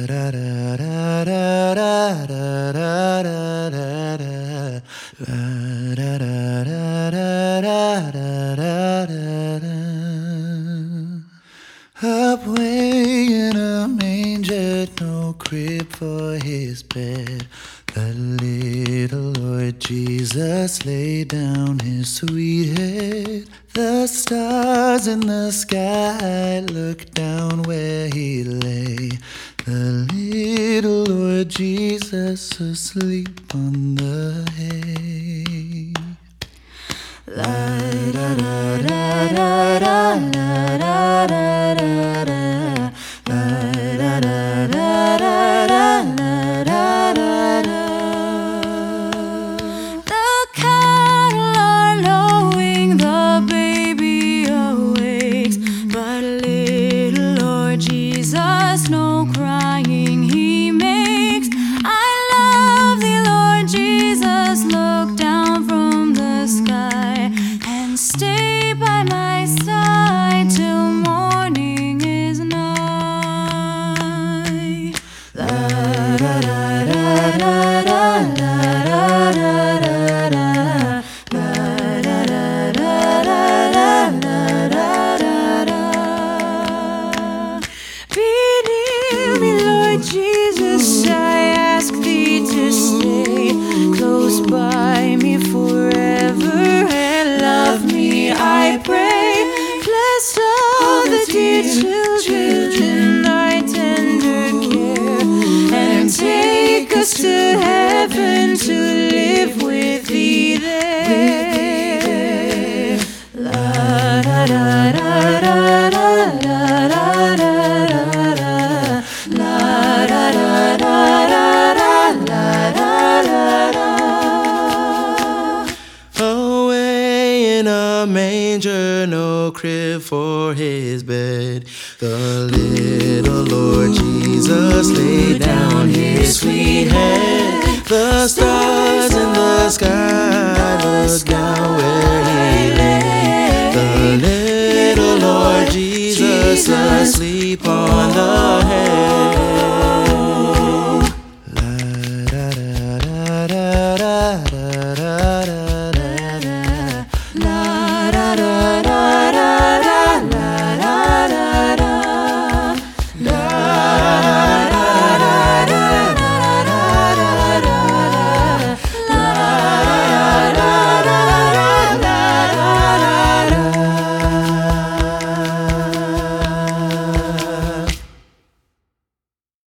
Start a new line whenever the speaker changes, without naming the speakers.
Up way in a manger, no crib for his bed. The little Lord Jesus laid down his sweet head. The stars in the sky looked down where he lay. The little Lord Jesus asleep on the hay. La da da da da da da da da da da. La da da da da da da da da.
The cattle are lowing, the baby awakes, but little Lord Jesus, no crying he makes. I love thee, Lord Jesus, look down from the sky and stay by my side till morning is nigh. La da da da da da da da da da. La da da da da da da da. Be near me, Lord Jesus, I ask thee to stay close by me forever and love me, I pray. Bless all the dear children in thy tender care, and take us to heaven to live with thee there. La da da da da da da da da da. La da da da da da da da.
Away in a manger, no crib for his bed. The little Lord Jesus laid down his sweet head. The stars in the sky